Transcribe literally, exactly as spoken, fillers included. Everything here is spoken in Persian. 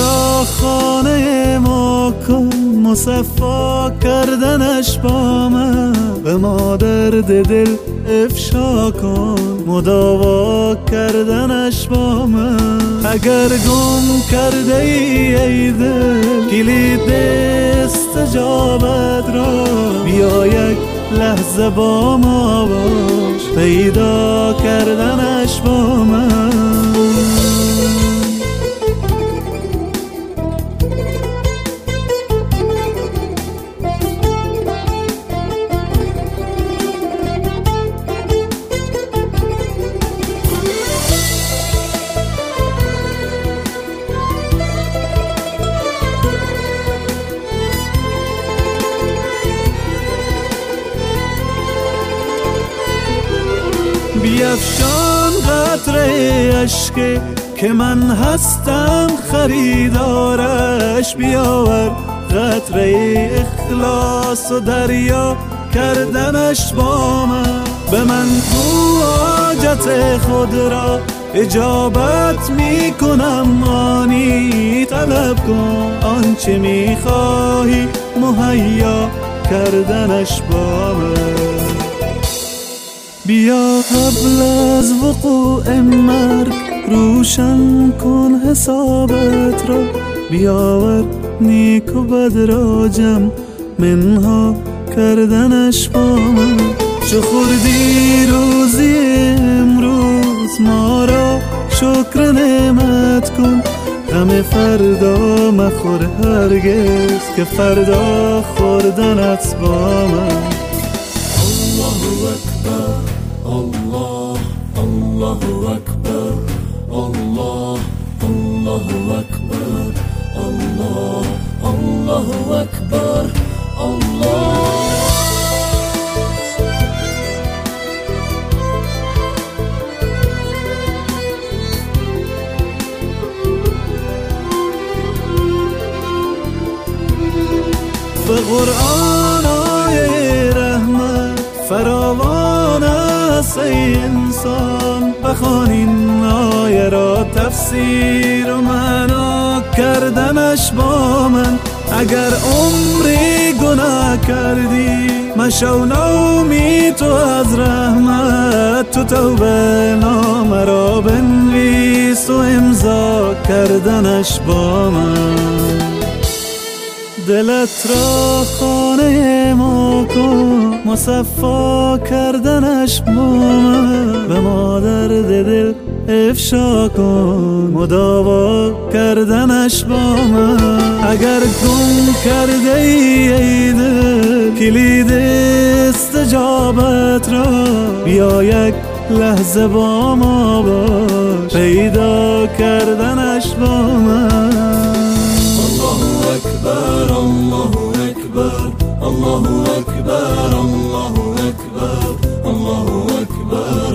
را خانه ما کن، مصفا کردنش با من، به ما درد دل افشا کن، مداوا کردنش با من. اگر گم کرده ای ای دل کلید استجابت را، بیا یک لحظه با ما باش، پیدا کردنش با من. بیفشان قطره اشک که من هستم خریدارش، بیاور قطره اخلاص و دریا کردنش با من. به من گو حاجت خود را اجابت می کنم، آنی طلب کن آنچه می خواهی مهیا کردنش با من. بیا قبل از وقوع مرگ روشن کن حسابت را، بیاور نیک و بد را جمع منها کردنش با من. چو خوردی روزی امروز ما را شکر نعمت کن، غم فردا مخور هرگز که فردا خوردنت با من. الله اکبر، الله الله اکبر، الله الله اکبر، الله الله اکبر، الله. به قرآن آیه رحمت فراوان است ای انسان، بخوان این آیه را تفسیر و معنا کردنش با من. اگر عمری گناه کردی مشو نومی تو از رحمت، تو توبه نامه را بنویس و امضا کردنش با من. دلت را خانه ما کن، مصفا کردنش با من، به ما درد دل افشا کن، مداوا کردنش با من. اگر گم کرده ای ای دل کلید استجابت را، بیا یک لحظه با ما باش، پیدا کردنش با من. الله اکبر، الله اکبر، الله اکبر، الله اکبر، الله اکبر.